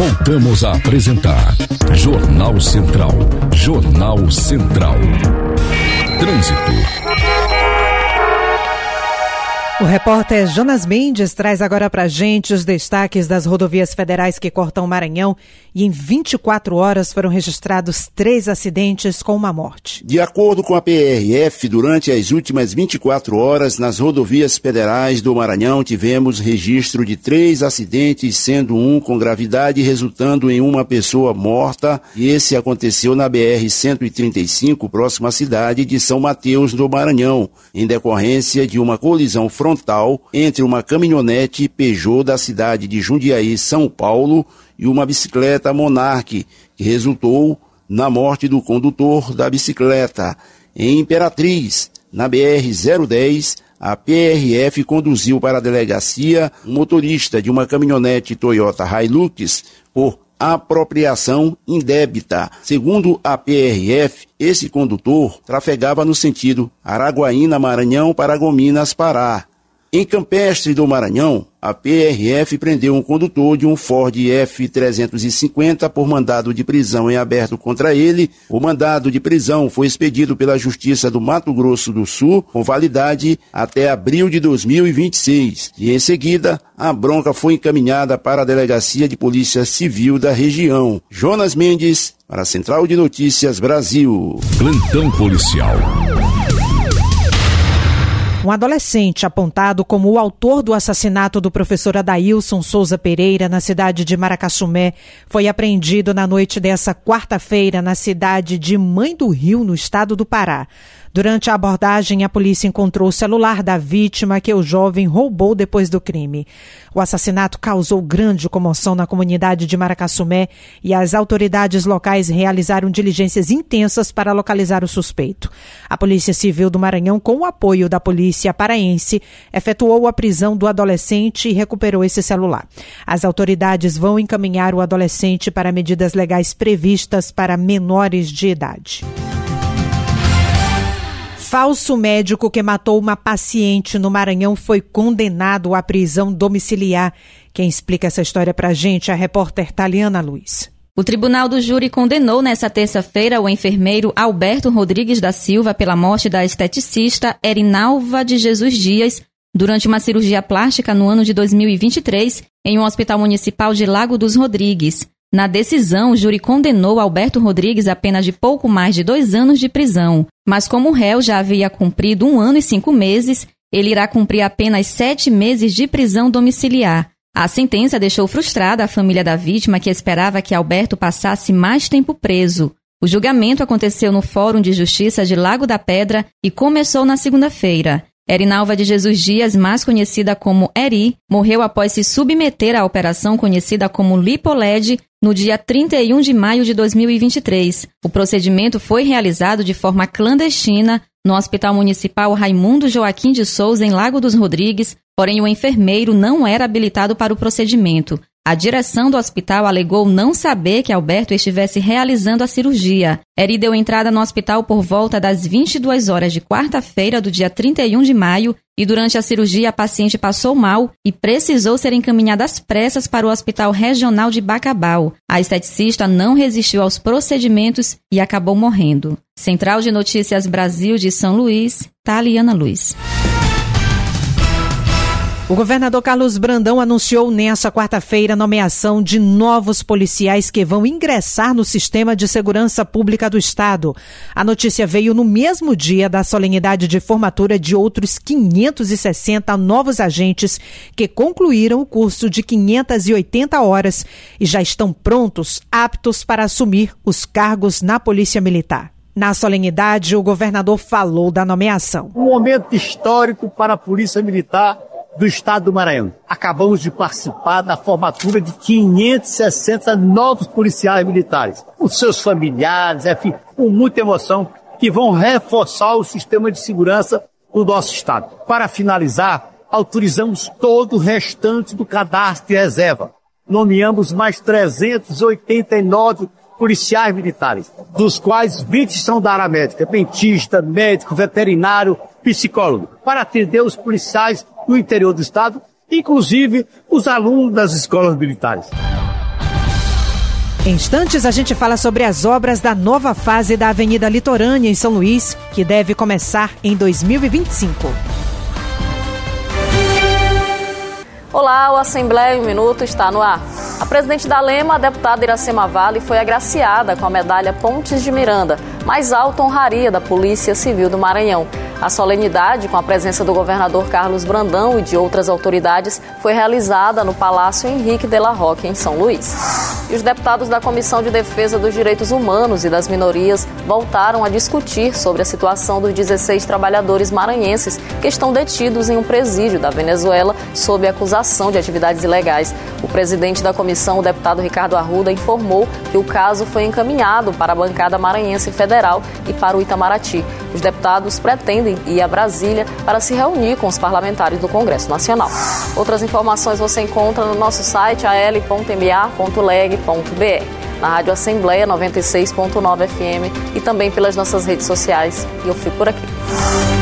Voltamos a apresentar Jornal Central. Jornal Central. Trânsito. O repórter Jonas Mendes traz agora pra gente os destaques das rodovias federais que cortam o Maranhão e em 24 horas foram registrados 3 acidentes com uma morte. De acordo com a PRF, durante as últimas 24 horas nas rodovias federais do Maranhão tivemos registro de 3 acidentes, sendo um com gravidade resultando em uma pessoa morta, e esse aconteceu na BR-135, próxima à cidade de São Mateus do Maranhão, em decorrência de uma colisão frontal entre uma caminhonete Peugeot da cidade de Jundiaí, São Paulo, e uma bicicleta Monarch, que resultou na morte do condutor da bicicleta. Em Imperatriz, na BR-010, a PRF conduziu para a delegacia um motorista de uma caminhonete Toyota Hilux por apropriação indébita. Segundo a PRF, esse condutor trafegava no sentido Araguaína, Maranhão, Paragominas, Pará. Em Campestre do Maranhão, a PRF prendeu um condutor de um Ford F350 por mandado de prisão em aberto contra ele. O mandado de prisão foi expedido pela Justiça do Mato Grosso do Sul, com validade até abril de 2026. E em seguida, a bronca foi encaminhada para a Delegacia de Polícia Civil da região. Jonas Mendes, para a Central de Notícias Brasil. Plantão policial. Um adolescente apontado como o autor do assassinato do professor Adailson Souza Pereira na cidade de Maracassumé foi apreendido na noite dessa quarta-feira na cidade de Mãe do Rio, no estado do Pará. Durante a abordagem, a polícia encontrou o celular da vítima que o jovem roubou depois do crime. O assassinato causou grande comoção na comunidade de Maracassumé e as autoridades locais realizaram diligências intensas para localizar o suspeito. A Polícia Civil do Maranhão, com o apoio da Polícia Paraense, efetuou a prisão do adolescente e recuperou esse celular. As autoridades vão encaminhar o adolescente para medidas legais previstas para menores de idade. Falso médico que matou uma paciente no Maranhão foi condenado à prisão domiciliar. Quem explica essa história pra gente é a repórter Taliana Luiz. O Tribunal do Júri condenou nesta terça-feira o enfermeiro Alberto Rodrigues da Silva pela morte da esteticista Erinalva de Jesus Dias durante uma cirurgia plástica no ano de 2023 em um hospital municipal de Lago dos Rodrigues. Na decisão, o júri condenou Alberto Rodrigues a pena de pouco mais de 2 anos de prisão, mas como o réu já havia cumprido 1 ano e 5 meses, ele irá cumprir apenas 7 meses de prisão domiciliar. A sentença deixou frustrada a família da vítima, que esperava que Alberto passasse mais tempo preso. O julgamento aconteceu no Fórum de Justiça de Lago da Pedra e começou na segunda-feira. Erinalva de Jesus Dias, mais conhecida como Eri, morreu após se submeter à operação conhecida como LipoLed no dia 31 de maio de 2023. O procedimento foi realizado de forma clandestina no Hospital Municipal Raimundo Joaquim de Souza, em Lago dos Rodrigues, porém o enfermeiro não era habilitado para o procedimento. A direção do hospital alegou não saber que Alberto estivesse realizando a cirurgia. Eri deu entrada no hospital por volta das 22 horas de quarta-feira do dia 31 de maio e durante a cirurgia a paciente passou mal e precisou ser encaminhada às pressas para o Hospital Regional de Bacabal. A esteticista não resistiu aos procedimentos e acabou morrendo. Central de Notícias Brasil de São Luís, Taliana Luiz. O governador Carlos Brandão anunciou nesta quarta-feira a nomeação de novos policiais que vão ingressar no sistema de segurança pública do Estado. A notícia veio no mesmo dia da solenidade de formatura de outros 560 novos agentes que concluíram o curso de 580 horas e já estão prontos, aptos para assumir os cargos na Polícia Militar. Na solenidade, o governador falou da nomeação. Um momento histórico para a Polícia Militar do Estado do Maranhão. Acabamos de participar da formatura de 560 novos policiais militares, com seus familiares, enfim, com muita emoção, que vão reforçar o sistema de segurança do nosso Estado. Para finalizar, autorizamos todo o restante do cadastro de reserva. Nomeamos mais 389 policiais militares, dos quais 20 são da área médica, dentista, médico, veterinário, psicólogo, para atender os policiais do interior do Estado, inclusive os alunos das escolas militares. Em instantes, a gente fala sobre as obras da nova fase da Avenida Litorânea em São Luís, que deve começar em 2025. Olá, o Assembleia em um Minuto está no ar. A presidente da Lema, a deputada Iracema Vale, foi agraciada com a medalha Pontes de Miranda, mais alta honraria da Polícia Civil do Maranhão. A solenidade, com a presença do governador Carlos Brandão e de outras autoridades, foi realizada no Palácio Henrique de la Roque, em São Luís. E os deputados da Comissão de Defesa dos Direitos Humanos e das Minorias voltaram a discutir sobre a situação dos 16 trabalhadores maranhenses que estão detidos em um presídio da Venezuela sob acusação de atividades ilegais. O presidente da comissão, o deputado Ricardo Arruda, informou que o caso foi encaminhado para a bancada maranhense federal e para o Itamaraty. Os deputados pretendem ir a Brasília para se reunir com os parlamentares do Congresso Nacional. Outras informações você encontra no nosso site al.ma.leg.br, na Rádio Assembleia 96.9 FM e também pelas nossas redes sociais. E eu fico por aqui.